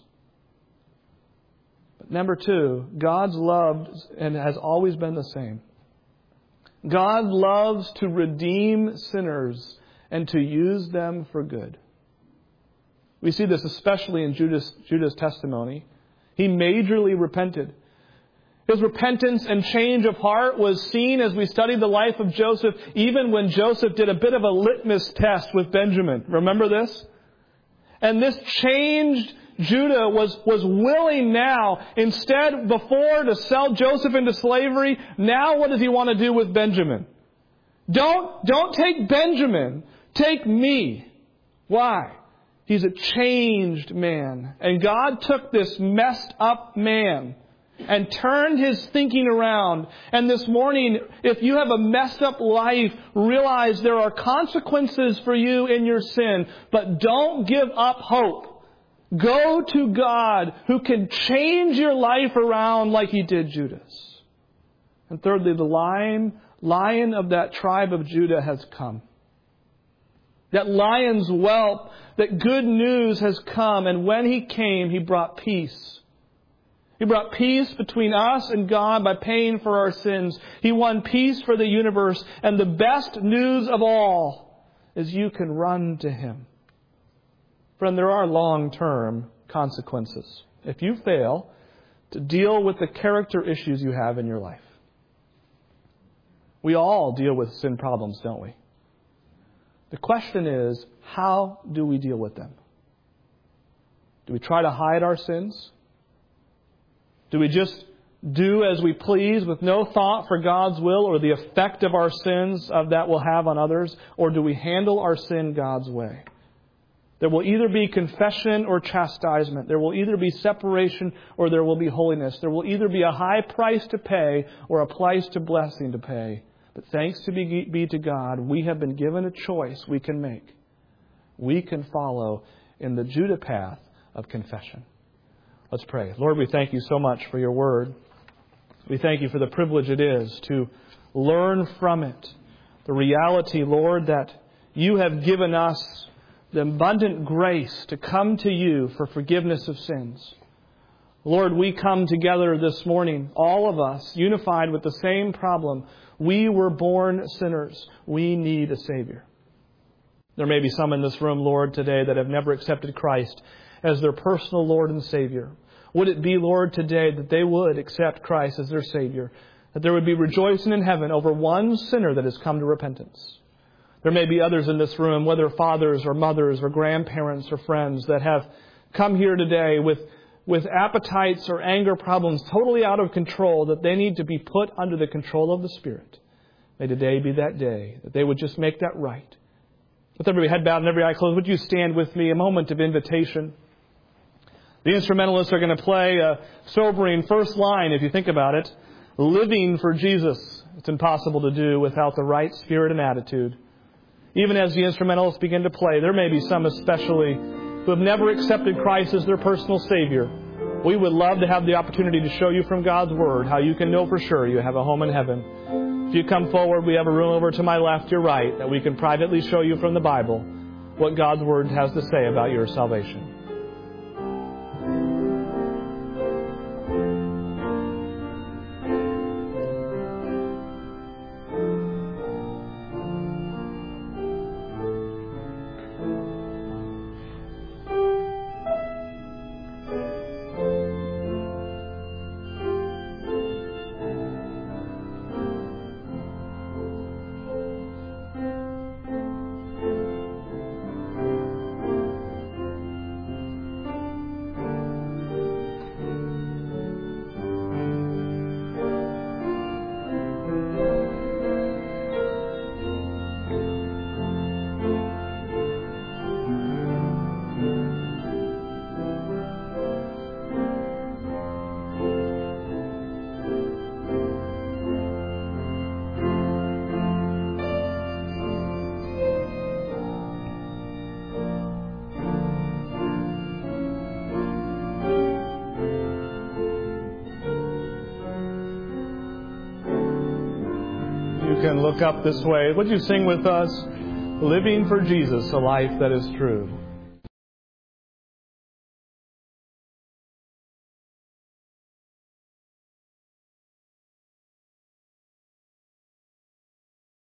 But number two, God's love and has always been the same. God loves to redeem sinners and to use them for good. We see this especially in Judah's testimony. He majorly repented. His repentance and change of heart was seen as we studied the life of Joseph, even when Joseph did a bit of a litmus test with Benjamin. Remember this? And this changed Judah was willing now, instead before to sell Joseph into slavery, now what does he want to do with Benjamin? Don't take Benjamin, take me. Why? He's a changed man. And God took this messed up man and turned his thinking around. And this morning, if you have a messed up life, realize there are consequences for you in your sin. But don't give up hope. Go to God who can change your life around like He did Judah's. And thirdly, the lion of that tribe of Judah has come. That lion's whelp, that good news has come. And when He came, He brought peace. He brought peace between us and God by paying for our sins. He won peace for the universe. And the best news of all is you can run to Him. Friend, there are long-term consequences if you fail to deal with the character issues you have in your life. We all deal with sin problems, don't we? The question is, how do we deal with them? Do we try to hide our sins? Do we just do as we please with no thought for God's will or the effect of our sins that will have on others? Or do we handle our sin God's way? There will either be confession or chastisement. There will either be separation or there will be holiness. There will either be a high price to pay or a price to blessing to pay. But thanks to be to God, we have been given a choice we can make. We can follow in the Judah path of confession. Let's pray. Lord, we thank You so much for Your Word. We thank You for the privilege it is to learn from it. The reality, Lord, that You have given us the abundant grace to come to You for forgiveness of sins. Lord, we come together this morning, all of us, unified with the same problem. We were born sinners. We need a Savior. There may be some in this room, Lord, today that have never accepted Christ as their personal Lord and Savior. Would it be, Lord, today that they would accept Christ as their Savior, that there would be rejoicing in heaven over one sinner that has come to repentance. There may be others in this room, whether fathers or mothers or grandparents or friends, that have come here today with appetites or anger problems totally out of control, that they need to be put under the control of the Spirit. May today be that day, that they would just make that right. With every head bowed and every eye closed, would you stand with me? A moment of invitation. The instrumentalists are going to play a sobering first line, if you think about it. Living for Jesus. It's impossible to do without the right spirit and attitude. Even as the instrumentalists begin to play, there may be some especially who have never accepted Christ as their personal Savior. We would love to have the opportunity to show you from God's Word how you can know for sure you have a home in heaven. If you come forward, we have a room over to my left, your right, that we can privately show you from the Bible what God's Word has to say about your salvation. can look up this way. Would you sing with us? Living for Jesus, a life that is true.